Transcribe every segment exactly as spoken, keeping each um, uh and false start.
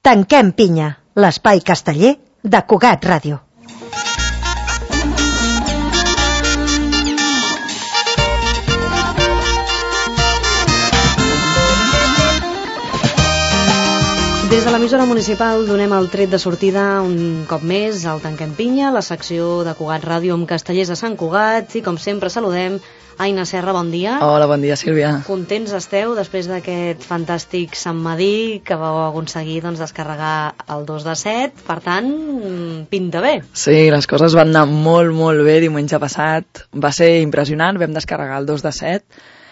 Tanquem pinya, l'espai casteller de Cugat Ràdio. Des de l'emissora municipal donem el tret de sortida un cop més al Tanquem Pinya, la secció de Cugat Ràdio amb castellers de Sant Cugat, i com sempre saludem Aina Serra, bon dia. Hola, bon dia, Sílvia. Contents esteu després d'aquest fantàstic Sant Medir que vau aconseguir doncs, descarregar el dos de set, per tant, pinta bé. Sí, les coses van anar molt, molt bé diumenge passat, va ser impressionant, vam descarregar el dos de set,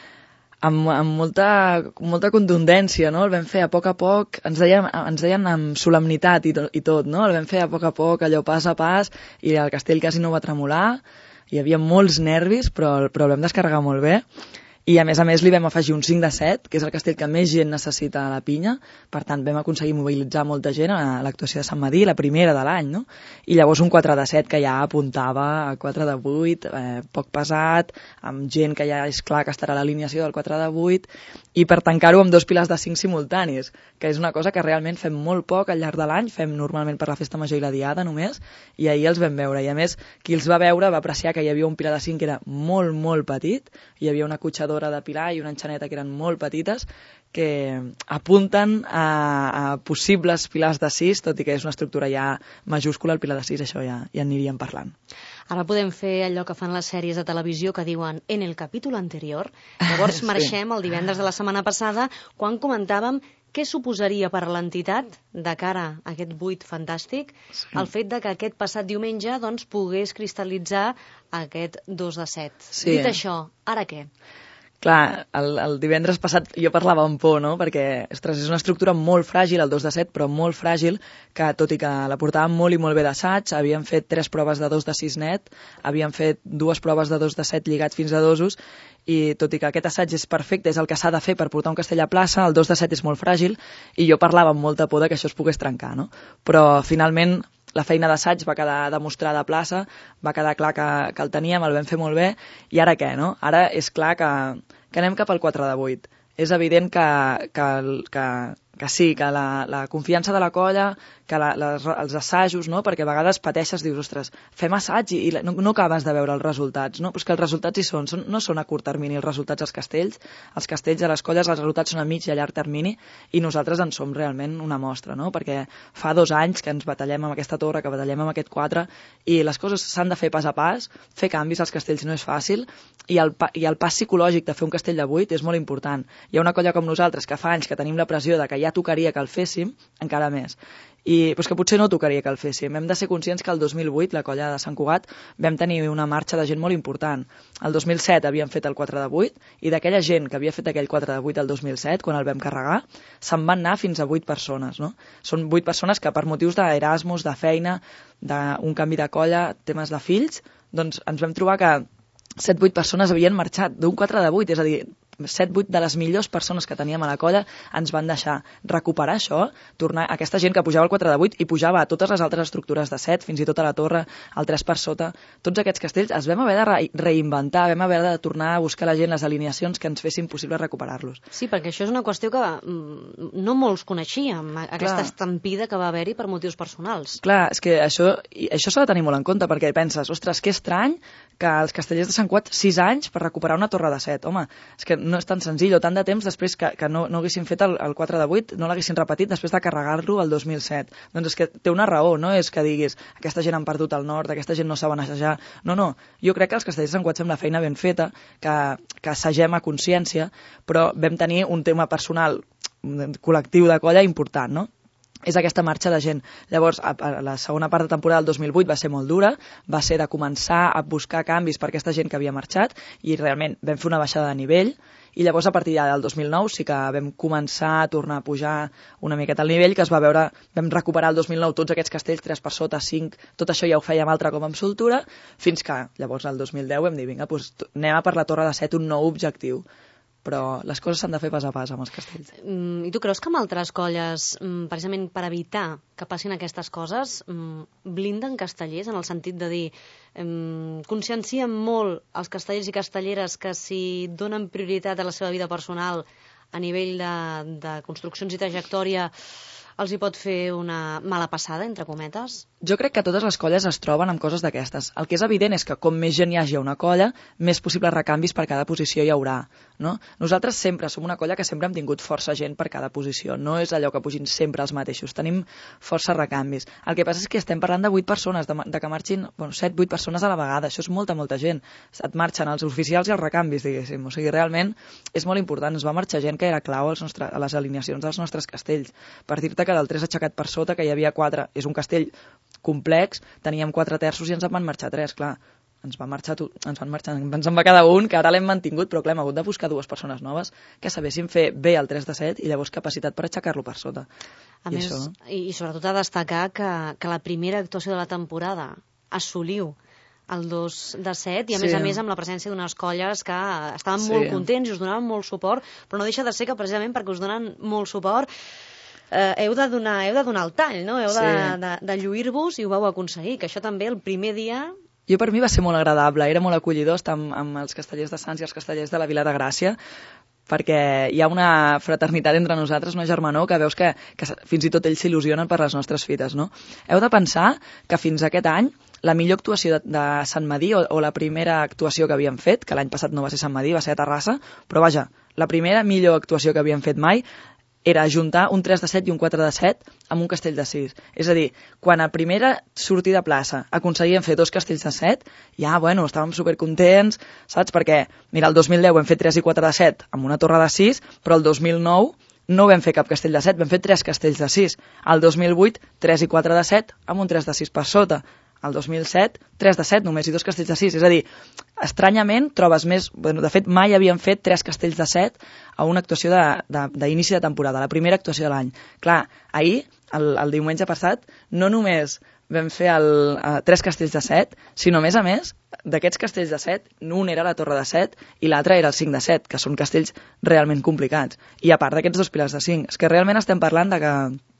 amb, amb molta, molta contundència, no? El vam fer a poc a poc, ens deien, ens deien amb solemnitat i, to, i tot, no? El vam fer a poc a poc, allò pas a pas, i el castell quasi no va tremolar, hi havia molts nervis, però, però el vam descarregar molt bé. I a més a més li vam afegir un cinc de set, que és el castell que més gent necessita a la pinya, per tant vam aconseguir mobilitzar molta gent a l'actuació de Sant Medir, la primera de l'any, no? I llavors un quatre de set que ja apuntava a quatre de vuit, eh, poc pesat, amb gent que ja és clar que estarà a l'alineació del quatre de vuit, i per tancar-ho amb dos pilars de cinc simultanis, que és una cosa que realment fem molt poc al llarg de l'any, fem normalment per la festa major i la diada només, i ahir els vam veure, i a més qui els va veure va apreciar que hi havia un pilar de cinc que era molt, molt petit, hi havia una cotxadora de pilar i una enxaneta que eren molt petites que apunten a, a possibles pilars de sis, tot i que és una estructura ja majúscula, el pilar de sis, això ja, ja aniríem parlant. Ara podem fer allò que fan les sèries de televisió que diuen en el capítol anterior. Llavors sí. Marxem el divendres de la setmana passada quan comentàvem què suposaria per a l'entitat, de cara a aquest buit fantàstic, sí. el fet de que aquest passat diumenge doncs, pogués cristal·litzar aquest dos de set. Sí. Dit això, ara què? Clar, el, el divendres passat jo parlava amb por, no? Perquè, ostres, és una estructura molt fràgil, el dos de set, però molt fràgil, que tot i que la portàvem molt i molt bé d'assaig, havíem fet tres proves de dos de sis net, havíem fet dues proves de dos de set lligats fins a dosos, i tot i que aquest assaig és perfecte, és el que s'ha de fer per portar un castell a plaça, el dos de set és molt fràgil, i jo parlava amb molta por de que això es pogués trencar, no? Però finalment la feina d'assaig va quedar demostrada a plaça, va quedar clar que, que el teníem, el vam fer molt bé, i ara què, no? Ara és clar que, que anem cap al quatre de vuit. És evident que, que, que, que sí, que la, la confiança de la colla, que la, les, els assajos, no? Perquè a vegades pateixes, dius, ostres, fem assaig i, i no, no acabes de veure els resultats, no? Però és que els resultats hi són, són, no són a curt termini els resultats als castells, els castells a les colles els resultats són a mig i a llarg termini, i nosaltres en som realment una mostra, no? Perquè fa dos anys que ens batallem amb aquesta torre, que batallem amb aquest quatre, i les coses s'han de fer pas a pas, fer canvis als castells no és fàcil, i el, i el pas psicològic de fer un castell de vuit és molt important. Hi ha una colla com nosaltres que fa anys que tenim la pressió de que ja tocaria que el féssim, encara més. I pues que potser no tocaria que el féssim. Hem de ser conscients que el dos mil vuit, la colla de Sant Cugat, vam tenir una marxa de gent molt important. El dos mil set havíem fet el quatre de vuit, i d'aquella gent que havia fet aquell quatre de vuit el dos mil set, quan el vam carregar, se'n van anar fins a vuit persones, no? Són vuit persones que per motius d'Erasmus, de feina, d'un canvi de colla, temes de fills, doncs ens vam trobar que set vuit persones havien marxat d'un quatre de vuit, és a dir, set vuit de les millors persones que teníem a la colla ens van deixar. Recuperar això, tornar a aquesta gent que pujava al quatre de vuit i pujava a totes les altres estructures de set, fins i tot a la torre, al tres per sota, tots aquests castells els vam haver de re reinventar, vam haver de tornar a buscar a la gent les alineacions que ens fessin possible recuperar-los. Sí, perquè això és una qüestió que mm, no molts coneixíem, aquesta Clar. estampida que va haver-hi per motius personals. Clar, és que això, això s'ha de tenir molt en compte, perquè penses, ostres, que estrany que els castellers de Sant Cugat sis anys per recuperar una torre de set. Home, és que no és tan senzill, o tant de temps després que, que no, no haguessin fet el, el quatre de vuit, no l'haguessin repetit després de carregar-lo el dos mil set. Doncs és que té una raó, no és que diguis aquesta gent han perdut el nord, aquesta gent no saben assajar. No, no, jo crec que els castellers de Sant Cugat fem la feina ben feta, que, que assagem a consciència, però vam tenir un tema personal, col·lectiu de colla important, no? És aquesta marxa de gent. Llavors, a, a la segona part de temporada del dos mil vuit va ser molt dura, va ser de començar a buscar canvis per aquesta gent que havia marxat, i realment vam fer una baixada de nivell, i llavors a partir del dos mil nou sí que vam començar a tornar a pujar una miqueta al nivell, que es va veure, vam recuperar el dos mil nou tots aquests castells, tres per sota, cinc, tot això ja ho fèiem altre com amb soltura, fins que llavors el dos mil deu vam dir, vinga, doncs anem a per la torre de set, un nou objectiu. Però les coses s'han de fer pas a pas amb els castells. Mm, I tu creus que amb altres colles, mm, precisament per evitar que passin aquestes coses, mm, blinden castellers en el sentit de dir mm, consciencien molt els castellers i castelleres que si donen prioritat a la seva vida personal a nivell de, de construccions i trajectòria els hi pot fer una mala passada, entre cometes? Jo crec que totes les colles es troben amb coses d'aquestes. El que és evident és que com més gent hi hagi a una colla, més possibles recanvis per cada posició hi haurà. No? Nosaltres sempre som una colla que sempre hem tingut força gent per cada posició. No és allò que pugin sempre els mateixos. Tenim força recanvis. El que passa és que estem parlant de vuit persones, de, de que marxin bueno, set, vuit persones a la vegada. Això és molta, molta gent. Et marxen els oficials i els recanvis, diguéssim. O sigui, realment és molt important. Ens va marxar gent que era clau als nostre, a les alineacions dels nostres castells. Per dir-te que del tres aixecat per sota, que hi havia quatre, és un castell complex, teníem quatre terços i ens en van marxar tres, clar. Ens va marxar, ens van marxar, ens en va quedar un, que ara l'hem mantingut, però clar, hem hagut de buscar dues persones noves que sabessin fer bé el tres de set i llavors capacitat per aixecar-lo per sota. A I més, això... i, i sobretot a destacar que, que la primera actuació de la temporada assoliu el dos de set i a sí. més a més amb la presència d'unes colles que estaven sí. molt contents i us donaven molt suport, però no deixa de ser que precisament perquè us donen molt suport eh, heu, de donar, heu de donar el tall, no? Heu sí. de, de, de lluir-vos i ho vau aconseguir, que això també el primer dia... Jo per mi va ser molt agradable, era molt acollidor estar amb, amb els castellers de Sants i els castellers de la Vila de Gràcia, perquè hi ha una fraternitat entre nosaltres, una germanor, que veus que, que fins i tot ells s'il·lusionen per les nostres fites, no? Heu de pensar que fins aquest any la millor actuació de, de Sant Madí, o, o la primera actuació que havíem fet, que l'any passat no va ser Sant Madí, va ser a Terrassa, però vaja, la primera millor actuació que havíem fet mai era ajuntar un tres de set i un quatre de set amb un castell de sis. És a dir, quan a primera sortida de plaça aconseguíem fer dos castells de set, ja, bueno, estàvem supercontents, saps? Perquè, mira, el dos mil deu vam fer tres i quatre de set amb una torre de sis, però el dos mil nou no vam fer cap castell de set, vam fer tres castells de sis. El dos mil vuit, tres i quatre de set amb un tres de sis per sota. El dos mil set, tres de set només i dos castells de sis. És a dir, estranyament trobes més... Bueno, de fet, mai havíem fet tres castells de set a una actuació d'inici de, de, de temporada, la primera actuació de l'any. Clar, ahir, el, el diumenge passat, no només vam fer el, uh, tres castells de set, sinó, a més a més, d'aquests castells de set, un era la torre de set i l'altre era el cinc de set, que són castells realment complicats. I a part d'aquests dos pilars de cinc, és que realment estem parlant de que,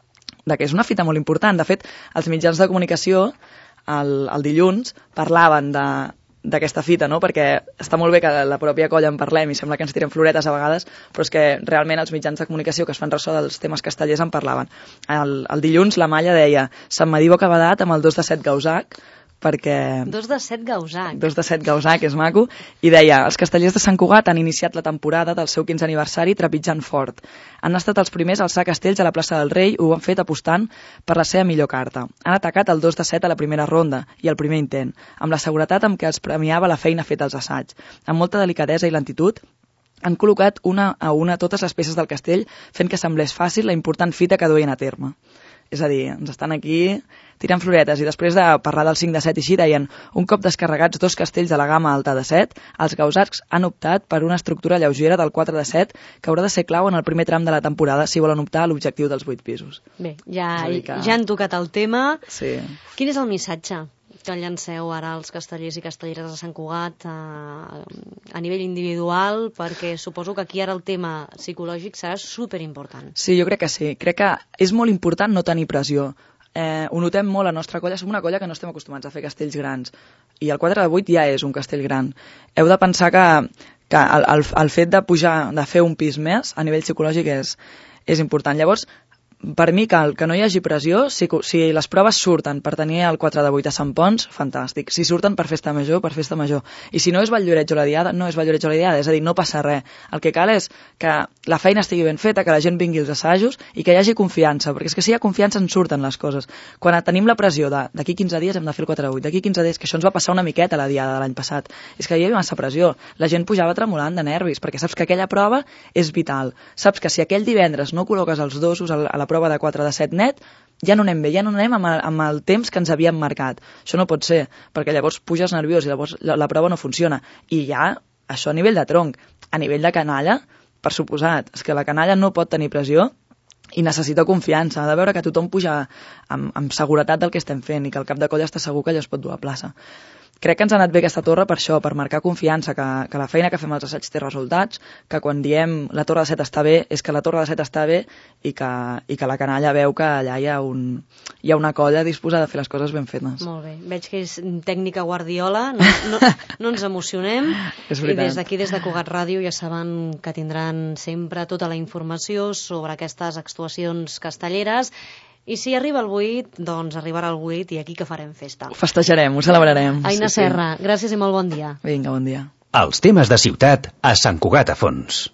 de que és una fita molt important. De fet, els mitjans de comunicació El, el dilluns parlaven d'aquesta fita, no? Perquè està molt bé que la pròpia colla en parlem i sembla que ens tirem floretes a vegades, però és que realment els mitjans de comunicació que es fan ressò dels temes castellers en parlaven. El, el dilluns la Malla deia Sant Madí Bocabadat amb el dos de set Gausac, perquè... Dos de set Gausac. Dos de set Gausac, és maco. I deia, els castellers de Sant Cugat han iniciat la temporada del seu quinzè aniversari trepitjant fort. Han estat els primers a alçar castells a la plaça del Rei i ho han fet apostant per la seva millor carta. Han atacat el dos de set a la primera ronda i el primer intent, amb la seguretat amb què els premiava la feina feta als assaigs. Amb molta delicadesa i lentitud, han col·locat una a una totes les peces del castell, fent que semblés fàcil la important fita que duien a terme. És a dir, ens estan aquí tirant floretes i després de parlar del cinc de set i així deien un cop descarregats dos castells de la gamma alta de set, els gausacs han optat per una estructura lleugera del quatre de set que haurà de ser clau en el primer tram de la temporada si volen optar a l'objectiu dels vuit pisos. Bé, ja, que... ja han tocat el tema. Sí. Quin és el missatge que llanceu ara als castellers i castelleres de Sant Cugat a, a nivell individual, perquè suposo que aquí ara el tema psicològic serà superimportant. Sí, jo crec que sí. Crec que és molt important no tenir pressió. Eh, ho notem molt a la nostra colla. Som una colla que no estem acostumats a fer castells grans. I el quatre de vuit ja és un castell gran. Heu de pensar que, que el, el, el fet de pujar, de fer un pis més, a nivell psicològic és, és important. Llavors, per mi cal que no hi hagi pressió. Si, si les proves surten per tenir el quatre de vuit a Sant Pons, fantàstic. Si surten per festa major, per festa major. I si no és Valldoreix o la Diada, no és Valldoreix o la Diada. És a dir, no passa res. El que cal és que la feina estigui ben feta, que la gent vingui als assajos i que hi hagi confiança, perquè és que si hi ha confiança en surten les coses. Quan tenim la pressió de d'aquí quinze dies hem de fer el quatre de vuit, d'aquí quinze dies, que això ens va passar una miqueta a la Diada de l'any passat, és que hi havia massa pressió. La gent pujava tremolant de nervis, perquè saps que aquella prova és vital. Saps que si aquell divendres no col·loques els dosos a la prova de quatre de set net, ja no anem bé, ja no anem amb el, amb el temps que ens havíem marcat. Això no pot ser, perquè llavors puges nerviós i llavors la, la prova no funciona. I ja, això a nivell de tronc. A nivell de canalla, per suposat, és que la canalla no pot tenir pressió i necessita confiança, ha de veure que tothom puja amb, amb seguretat del que estem fent i que el cap de colla està segur que allò es pot dur a plaça. crec que ens ha anat bé aquesta torre per això, per marcar confiança, que, que la feina que fem als assaigs té resultats, que quan diem la torre de set està bé, és que la torre de set està bé i que, i que la canalla veu que allà hi ha, un, hi ha una colla disposada a fer les coses ben fetes. Molt bé. Veig que és tècnica Guardiola, no, no, no ens emocionem. I des d'aquí, des de Cugat Ràdio, ja saben que tindran sempre tota la informació sobre aquestes actuacions castelleres. I si arriba el vuit, doncs arribarà el vuit i aquí que farem festa. Ho festejarem, ho celebrarem. Aina sí, Serra, sí. Gràcies i molt bon dia. Vinga, bon dia. Els temes de ciutat a Sant Cugat a Fons.